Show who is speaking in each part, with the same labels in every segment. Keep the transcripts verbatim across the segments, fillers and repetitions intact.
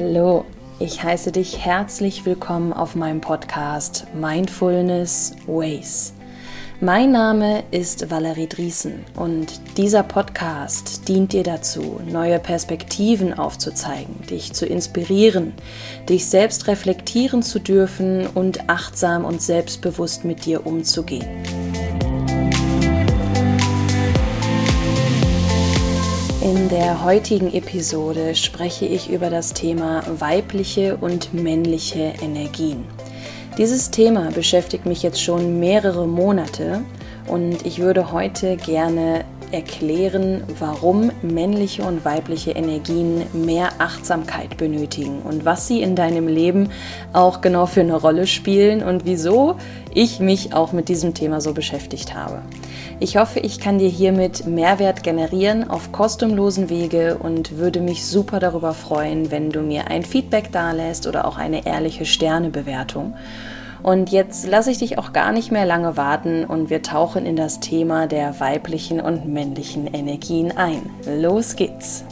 Speaker 1: Hallo, ich heiße dich herzlich willkommen auf meinem Podcast Mindfulness Ways. Mein Name ist Valerie Drießen und dieser Podcast dient dir dazu, neue Perspektiven aufzuzeigen, dich zu inspirieren, dich selbst reflektieren zu dürfen und achtsam und selbstbewusst mit dir umzugehen. In der heutigen Episode spreche ich über das Thema weibliche und männliche Energien. Dieses Thema beschäftigt mich jetzt schon mehrere Monate und ich würde heute gerne erklären, warum männliche und weibliche Energien mehr Achtsamkeit benötigen und was sie in deinem Leben auch genau für eine Rolle spielen und wieso ich mich auch mit diesem Thema so beschäftigt habe. Ich hoffe, ich kann dir hiermit Mehrwert generieren auf kostenlosen Wege und würde mich super darüber freuen, wenn du mir ein Feedback dalässt oder auch eine ehrliche Sternebewertung. Und jetzt lasse ich dich auch gar nicht mehr lange warten und wir tauchen in das Thema der weiblichen und männlichen Energien ein. Los geht's!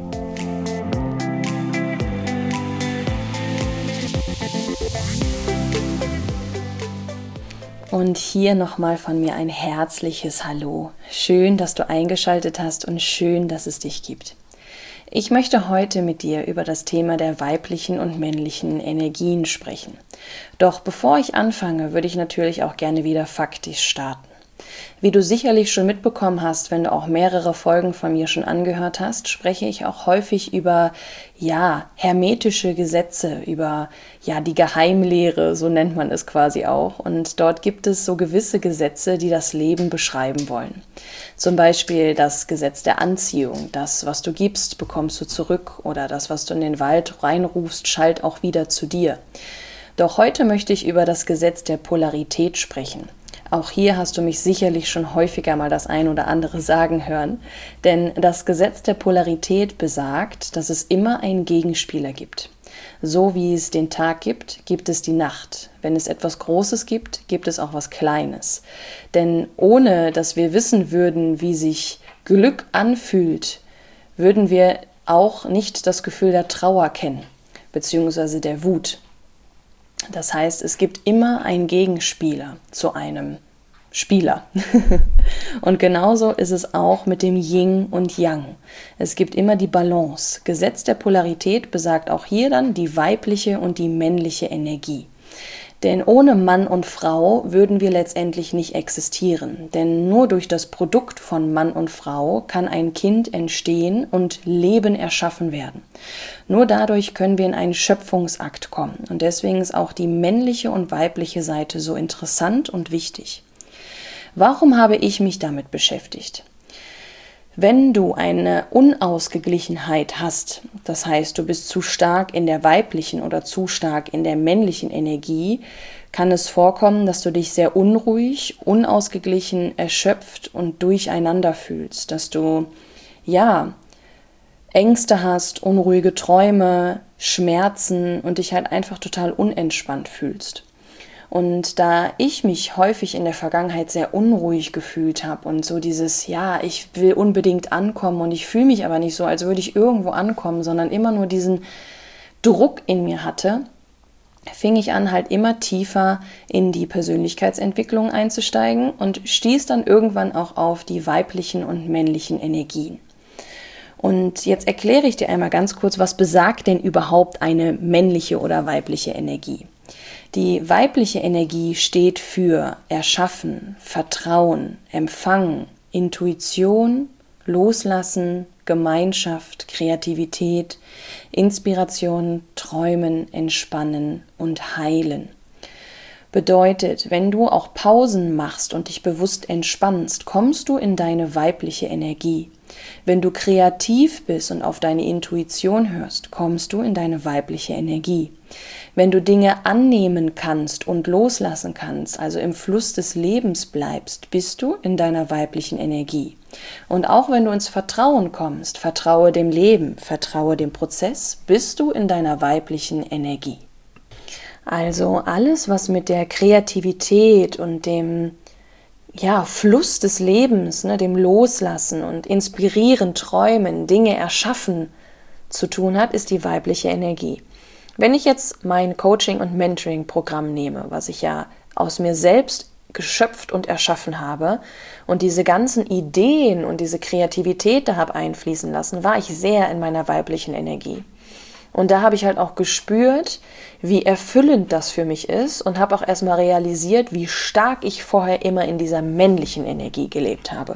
Speaker 1: Und hier nochmal von mir ein herzliches Hallo. Schön, dass du eingeschaltet hast und schön, dass es dich gibt. Ich möchte heute mit dir über das Thema der weiblichen und männlichen Energien sprechen. Doch bevor ich anfange, würde ich natürlich auch gerne wieder faktisch starten. Wie du sicherlich schon mitbekommen hast, wenn du auch mehrere Folgen von mir schon angehört hast, spreche ich auch häufig über, ja, hermetische Gesetze, über, ja, die Geheimlehre, so nennt man es quasi auch. Und dort gibt es so gewisse Gesetze, die das Leben beschreiben wollen. Zum Beispiel das Gesetz der Anziehung. Das, was du gibst, bekommst du zurück. Oder das, was du in den Wald reinrufst, schallt auch wieder zu dir. Doch heute möchte ich über das Gesetz der Polarität sprechen. Auch hier hast du mich sicherlich schon häufiger mal das ein oder andere sagen hören, denn das Gesetz der Polarität besagt, dass es immer einen Gegenspieler gibt. So wie es den Tag gibt, gibt es die Nacht. Wenn es etwas Großes gibt, gibt es auch was Kleines. Denn ohne dass wir wissen würden, wie sich Glück anfühlt, würden wir auch nicht das Gefühl der Trauer kennen, beziehungsweise der Wut. Das heißt, es gibt immer einen Gegenspieler zu einem Spieler. Und genauso ist es auch mit dem Yin und Yang. Es gibt immer die Balance. Gesetz der Polarität besagt auch hier dann die weibliche und die männliche Energie. Denn ohne Mann und Frau würden wir letztendlich nicht existieren. Denn nur durch das Produkt von Mann und Frau kann ein Kind entstehen und Leben erschaffen werden. Nur dadurch können wir in einen Schöpfungsakt kommen. Und deswegen ist auch die männliche und weibliche Seite so interessant und wichtig. Warum habe ich mich damit beschäftigt? Wenn du eine Unausgeglichenheit hast, das heißt, du bist zu stark in der weiblichen oder zu stark in der männlichen Energie, kann es vorkommen, dass du dich sehr unruhig, unausgeglichen, erschöpft und durcheinander fühlst, dass du, ja, Ängste hast, unruhige Träume, Schmerzen und dich halt einfach total unentspannt fühlst. Und da ich mich häufig in der Vergangenheit sehr unruhig gefühlt habe und so dieses, ja, ich will unbedingt ankommen und ich fühle mich aber nicht so, als würde ich irgendwo ankommen, sondern immer nur diesen Druck in mir hatte, fing ich an, halt immer tiefer in die Persönlichkeitsentwicklung einzusteigen und stieß dann irgendwann auch auf die weiblichen und männlichen Energien. Und jetzt erkläre ich dir einmal ganz kurz, was besagt denn überhaupt eine männliche oder weibliche Energie? Die weibliche Energie steht für Erschaffen, Vertrauen, Empfangen, Intuition, Loslassen, Gemeinschaft, Kreativität, Inspiration, Träumen, Entspannen und Heilen. Bedeutet, wenn du auch Pausen machst und dich bewusst entspannst, kommst du in deine weibliche Energie. Wenn du kreativ bist und auf deine Intuition hörst, kommst du in deine weibliche Energie. Wenn du Dinge annehmen kannst und loslassen kannst, also im Fluss des Lebens bleibst, bist du in deiner weiblichen Energie. Und auch wenn du ins Vertrauen kommst, vertraue dem Leben, vertraue dem Prozess, bist du in deiner weiblichen Energie. Also alles, was mit der Kreativität und dem ja, Fluss des Lebens, ne, dem Loslassen und Inspirieren, Träumen, Dinge erschaffen zu tun hat, ist die weibliche Energie. Wenn ich jetzt mein Coaching- und Mentoring-Programm nehme, was ich ja aus mir selbst geschöpft und erschaffen habe und diese ganzen Ideen und diese Kreativität da habe einfließen lassen, war ich sehr in meiner weiblichen Energie. Und da habe ich halt auch gespürt, wie erfüllend das für mich ist und habe auch erstmal realisiert, wie stark ich vorher immer in dieser männlichen Energie gelebt habe.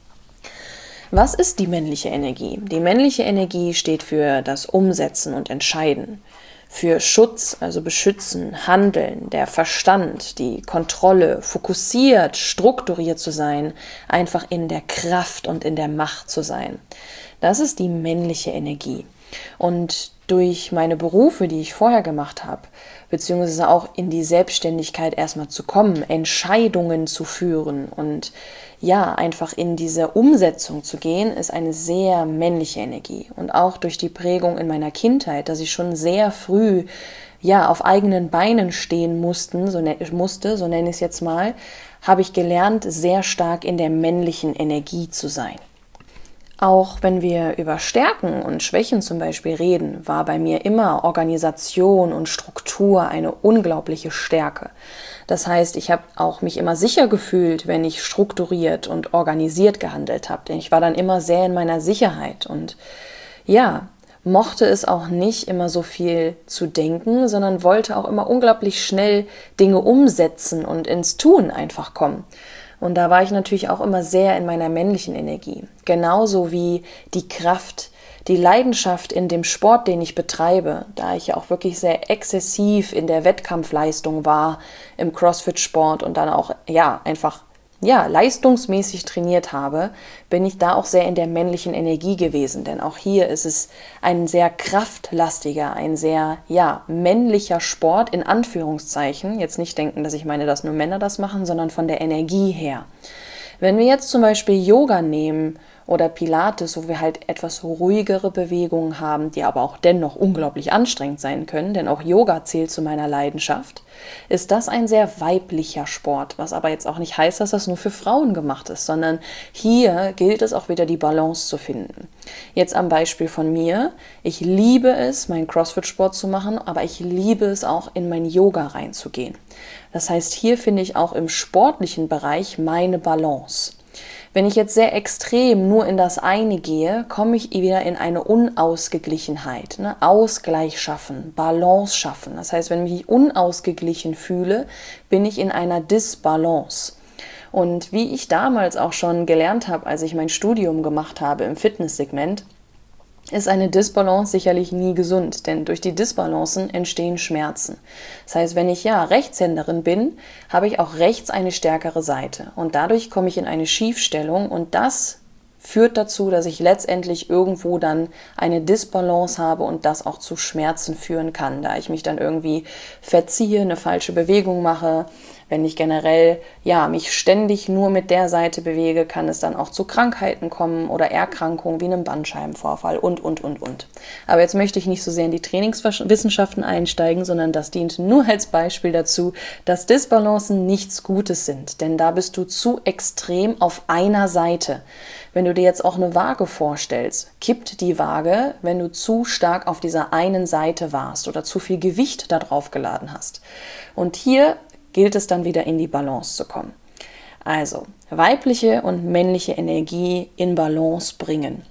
Speaker 1: Was ist die männliche Energie? Die männliche Energie steht für das Umsetzen und Entscheiden, für Schutz, also beschützen, handeln, der Verstand, die Kontrolle, fokussiert, strukturiert zu sein, einfach in der Kraft und in der Macht zu sein. Das ist die männliche Energie. Und durch meine Berufe, die ich vorher gemacht habe, beziehungsweise auch in die Selbstständigkeit erstmal zu kommen, Entscheidungen zu führen und ja, einfach in diese Umsetzung zu gehen, ist eine sehr männliche Energie. Und auch durch die Prägung in meiner Kindheit, dass ich schon sehr früh ja, auf eigenen Beinen stehen mussten, so ne, musste, so nenne ich es jetzt mal, habe ich gelernt, sehr stark in der männlichen Energie zu sein. Auch wenn wir über Stärken und Schwächen zum Beispiel reden, war bei mir immer Organisation und Struktur eine unglaubliche Stärke. Das heißt, ich habe auch mich immer sicher gefühlt, wenn ich strukturiert und organisiert gehandelt habe. Denn ich war dann immer sehr in meiner Sicherheit und ja, mochte es auch nicht immer so viel zu denken, sondern wollte auch immer unglaublich schnell Dinge umsetzen und ins Tun einfach kommen. Und da war ich natürlich auch immer sehr in meiner männlichen Energie. Genauso wie die Kraft, die Leidenschaft in dem Sport, den ich betreibe, da ich ja auch wirklich sehr exzessiv in der Wettkampfleistung war, im CrossFit-Sport und dann auch, ja, einfach, ja, leistungsmäßig trainiert habe, bin ich da auch sehr in der männlichen Energie gewesen. Denn auch hier ist es ein sehr kraftlastiger, ein sehr, ja, männlicher Sport, in Anführungszeichen. Jetzt nicht denken, dass ich meine, dass nur Männer das machen, sondern von der Energie her. Wenn wir jetzt zum Beispiel Yoga nehmen oder Pilates, wo wir halt etwas ruhigere Bewegungen haben, die aber auch dennoch unglaublich anstrengend sein können, denn auch Yoga zählt zu meiner Leidenschaft, ist das ein sehr weiblicher Sport, was aber jetzt auch nicht heißt, dass das nur für Frauen gemacht ist, sondern hier gilt es auch wieder, die Balance zu finden. Jetzt am Beispiel von mir, ich liebe es, meinen CrossFit-Sport zu machen, aber ich liebe es auch, in mein Yoga reinzugehen. Das heißt, hier finde ich auch im sportlichen Bereich meine Balance. Wenn ich jetzt sehr extrem nur in das eine gehe, komme ich wieder in eine Unausgeglichenheit. Ne? Ausgleich schaffen, Balance schaffen. Das heißt, wenn ich mich unausgeglichen fühle, bin ich in einer Disbalance. Und wie ich damals auch schon gelernt habe, als ich mein Studium gemacht habe im Fitnesssegment, ist eine Disbalance sicherlich nie gesund, denn durch die Disbalancen entstehen Schmerzen. Das heißt, wenn ich ja Rechtshänderin bin, habe ich auch rechts eine stärkere Seite und dadurch komme ich in eine Schiefstellung und das führt dazu, dass ich letztendlich irgendwo dann eine Disbalance habe und das auch zu Schmerzen führen kann, da ich mich dann irgendwie verziehe, eine falsche Bewegung mache. Wenn ich generell ja, mich ständig nur mit der Seite bewege, kann es dann auch zu Krankheiten kommen oder Erkrankungen wie einem Bandscheibenvorfall und, und, und, und. Aber jetzt möchte ich nicht so sehr in die Trainingswissenschaften einsteigen, sondern das dient nur als Beispiel dazu, dass Disbalancen nichts Gutes sind, denn da bist du zu extrem auf einer Seite. Wenn du dir jetzt auch eine Waage vorstellst, kippt die Waage, wenn du zu stark auf dieser einen Seite warst oder zu viel Gewicht da drauf geladen hast. Und hier gilt es dann wieder in die Balance zu kommen. Also, weibliche und männliche Energie in Balance bringen.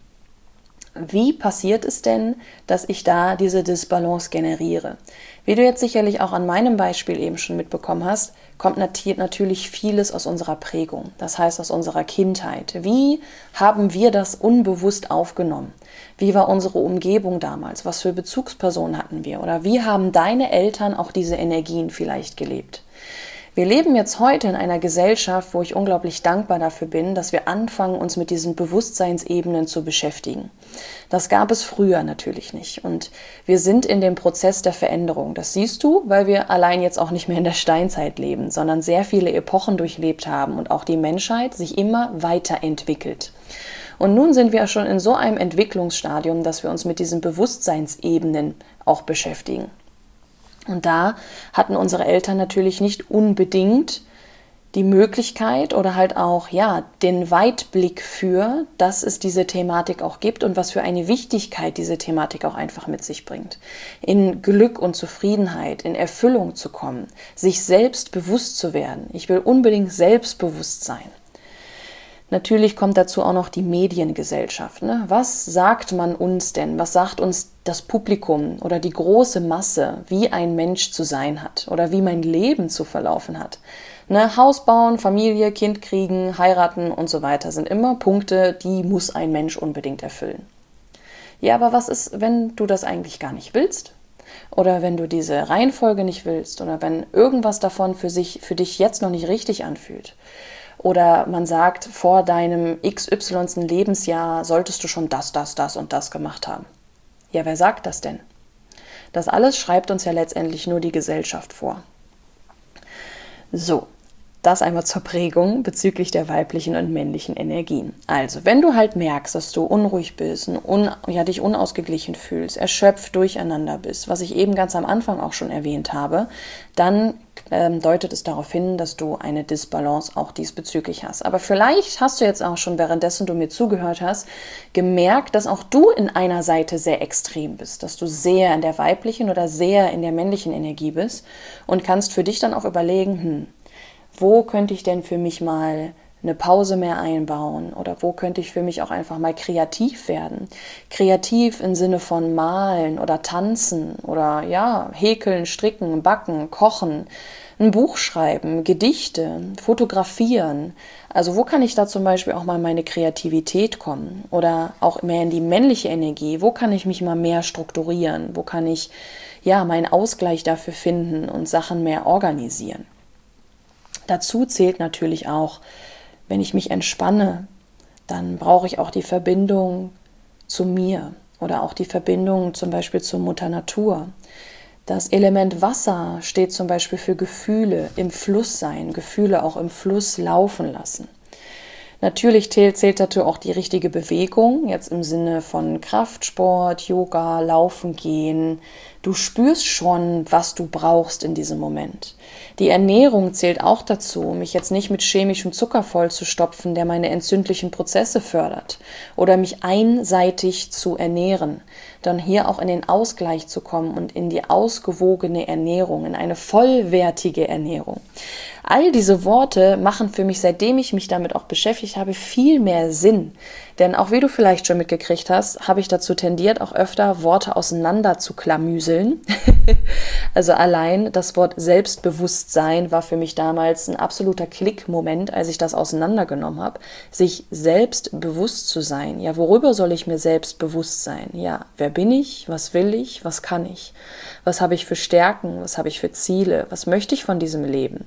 Speaker 1: Wie passiert es denn, dass ich da diese Disbalance generiere? Wie du jetzt sicherlich auch an meinem Beispiel eben schon mitbekommen hast, kommt natürlich vieles aus unserer Prägung, das heißt aus unserer Kindheit. Wie haben wir das unbewusst aufgenommen? Wie war unsere Umgebung damals? Was für Bezugspersonen hatten wir? Oder wie haben deine Eltern auch diese Energien vielleicht gelebt? Wir leben jetzt heute in einer Gesellschaft, wo ich unglaublich dankbar dafür bin, dass wir anfangen, uns mit diesen Bewusstseinsebenen zu beschäftigen. Das gab es früher natürlich nicht. Und wir sind in dem Prozess der Veränderung. Das siehst du, weil wir allein jetzt auch nicht mehr in der Steinzeit leben, sondern sehr viele Epochen durchlebt haben und auch die Menschheit sich immer weiterentwickelt. Und nun sind wir schon in so einem Entwicklungsstadium, dass wir uns mit diesen Bewusstseinsebenen auch beschäftigen. Und da hatten unsere Eltern natürlich nicht unbedingt die Möglichkeit oder halt auch, ja, den Weitblick für, dass es diese Thematik auch gibt und was für eine Wichtigkeit diese Thematik auch einfach mit sich bringt. In Glück und Zufriedenheit, in Erfüllung zu kommen, sich selbst bewusst zu werden. Ich will unbedingt selbstbewusst sein. Natürlich kommt dazu auch noch die Mediengesellschaft. Ne? Was sagt man uns denn? Was sagt uns das Publikum oder die große Masse, wie ein Mensch zu sein hat oder wie mein Leben zu verlaufen hat? Ne? Haus bauen, Familie, Kind kriegen, heiraten und so weiter sind immer Punkte, die muss ein Mensch unbedingt erfüllen. Ja, aber was ist, wenn du das eigentlich gar nicht willst? Oder wenn du diese Reihenfolge nicht willst oder wenn irgendwas davon für sich, für dich jetzt noch nicht richtig anfühlt? Oder man sagt, vor deinem X Y Lebensjahr solltest du schon das, das, das und das gemacht haben. Ja, wer sagt das denn? Das alles schreibt uns ja letztendlich nur die Gesellschaft vor. So, das einmal zur Prägung bezüglich der weiblichen und männlichen Energien. Also, wenn du halt merkst, dass du unruhig bist, un, ja, dich unausgeglichen fühlst, erschöpft, durcheinander bist, was ich eben ganz am Anfang auch schon erwähnt habe, dann ähm, deutet es darauf hin, dass du eine Disbalance auch diesbezüglich hast. Aber vielleicht hast du jetzt auch schon, währenddessen du mir zugehört hast, gemerkt, dass auch du in einer Seite sehr extrem bist, dass du sehr in der weiblichen oder sehr in der männlichen Energie bist und kannst für dich dann auch überlegen, hm, wo könnte ich denn für mich mal eine Pause mehr einbauen oder wo könnte ich für mich auch einfach mal kreativ werden? Kreativ im Sinne von malen oder tanzen oder ja, häkeln, stricken, backen, kochen, ein Buch schreiben, Gedichte, fotografieren. Also wo kann ich da zum Beispiel auch mal meine Kreativität kommen oder auch mehr in die männliche Energie? Wo kann ich mich mal mehr strukturieren? Wo kann ich ja meinen Ausgleich dafür finden und Sachen mehr organisieren? Dazu zählt natürlich auch, wenn ich mich entspanne, dann brauche ich auch die Verbindung zu mir oder auch die Verbindung zum Beispiel zur Mutter Natur. Das Element Wasser steht zum Beispiel für Gefühle im Fluss sein, Gefühle auch im Fluss laufen lassen. Natürlich zählt, zählt dazu auch die richtige Bewegung, jetzt im Sinne von Kraftsport, Yoga, Laufen gehen. Du spürst schon, was du brauchst in diesem Moment. Die Ernährung zählt auch dazu, mich jetzt nicht mit chemischem Zucker vollzustopfen, der meine entzündlichen Prozesse fördert, oder mich einseitig zu ernähren, dann hier auch in den Ausgleich zu kommen und in die ausgewogene Ernährung, in eine vollwertige Ernährung. All diese Worte machen für mich, seitdem ich mich damit auch beschäftigt habe, viel mehr Sinn. Denn auch wie du vielleicht schon mitgekriegt hast, habe ich dazu tendiert, auch öfter Worte auseinander zu klamüseln. Also allein das Wort Selbstbewusstsein war für mich damals ein absoluter Klickmoment, als ich das auseinandergenommen habe. Sich selbst bewusst zu sein. Ja, worüber soll ich mir selbst bewusst sein? Ja, wer bin ich? Was will ich? Was kann ich? Was habe ich für Stärken? Was habe ich für Ziele? Was möchte ich von diesem Leben?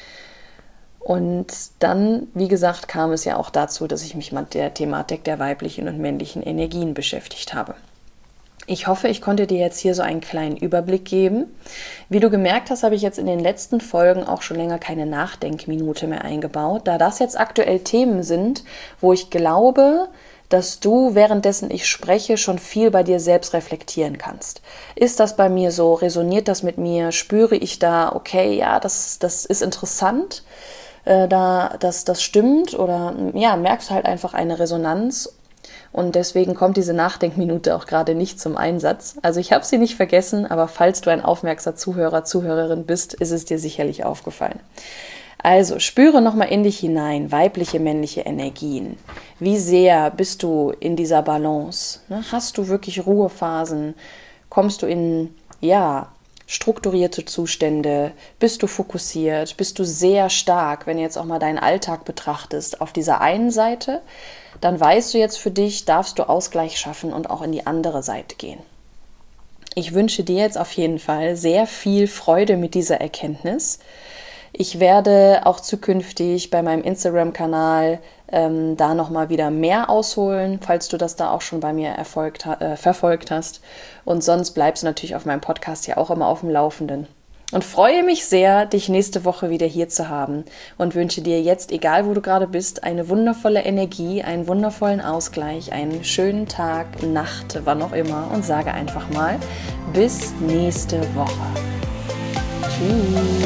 Speaker 1: Und dann, wie gesagt, kam es ja auch dazu, dass ich mich mit der Thematik der weiblichen und männlichen Energien beschäftigt habe. Ich hoffe, ich konnte dir jetzt hier so einen kleinen Überblick geben. Wie du gemerkt hast, habe ich jetzt in den letzten Folgen auch schon länger keine Nachdenkminute mehr eingebaut, da das jetzt aktuell Themen sind, wo ich glaube, dass du, währenddessen ich spreche, schon viel bei dir selbst reflektieren kannst. Ist das bei mir so? Resoniert das mit mir? Spüre ich da, okay, ja, das, das ist interessant, äh, da, das, das stimmt? Oder ja, merkst du halt einfach eine Resonanz? Und deswegen kommt diese Nachdenkminute auch gerade nicht zum Einsatz. Also ich habe sie nicht vergessen, aber falls du ein aufmerksamer Zuhörer, Zuhörerin bist, ist es dir sicherlich aufgefallen. Also spüre nochmal in dich hinein, weibliche, männliche Energien. Wie sehr bist du in dieser Balance? Hast du wirklich Ruhephasen? Kommst du in, ja, strukturierte Zustände? Bist du fokussiert? Bist du sehr stark, wenn du jetzt auch mal deinen Alltag betrachtest, auf dieser einen Seite? Dann weißt du jetzt für dich, darfst du Ausgleich schaffen und auch in die andere Seite gehen. Ich wünsche dir jetzt auf jeden Fall sehr viel Freude mit dieser Erkenntnis. Ich werde auch zukünftig bei meinem Instagram-Kanal ähm, da nochmal wieder mehr ausholen, falls du das da auch schon bei mir erfolgt, äh, verfolgt hast. Und sonst bleibst du natürlich auf meinem Podcast ja auch immer auf dem Laufenden. Und freue mich sehr, dich nächste Woche wieder hier zu haben und wünsche dir jetzt, egal wo du gerade bist, eine wundervolle Energie, einen wundervollen Ausgleich, einen schönen Tag, Nacht, wann auch immer und sage einfach mal bis nächste Woche. Tschüss.